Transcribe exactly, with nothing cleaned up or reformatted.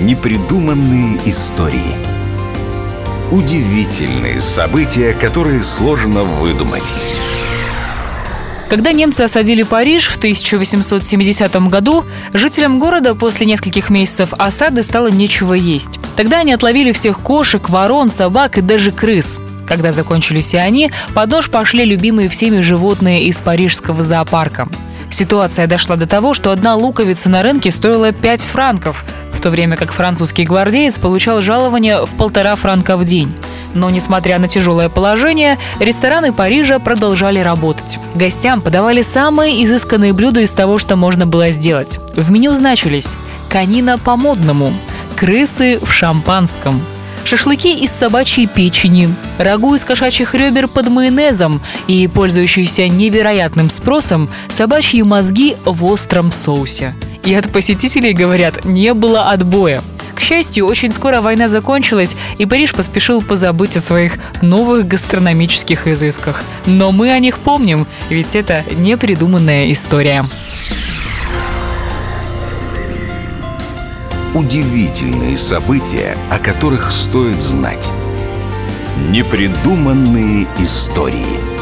Непридуманные истории. Удивительные события, которые сложно выдумать. Когда немцы осадили Париж в тысяча восемьсот семидесятом году, жителям города после нескольких месяцев осады стало нечего есть. Тогда они отловили всех кошек, ворон, собак и даже крыс. Когда закончились и они, под нож пошли любимые всеми животные из парижского зоопарка. Ситуация дошла до того, что одна луковица на рынке стоила пять франков, в то время как французский гвардеец получал жалование в полтора франка в день. Но, несмотря на тяжелое положение, рестораны Парижа продолжали работать. Гостям подавали самые изысканные блюда из того, что можно было сделать. В меню значились канина по-модному, крысы в шампанском, шашлыки из собачьей печени, рагу из кошачьих ребер под майонезом и, пользующиеся невероятным спросом, собачьи мозги в остром соусе. И от посетителей, говорят, не было отбоя. К счастью, очень скоро война закончилась, и Париж поспешил позабыть о своих новых гастрономических изысках. Но мы о них помним, ведь это непридуманная история. Удивительные события, о которых стоит знать. Непридуманные истории.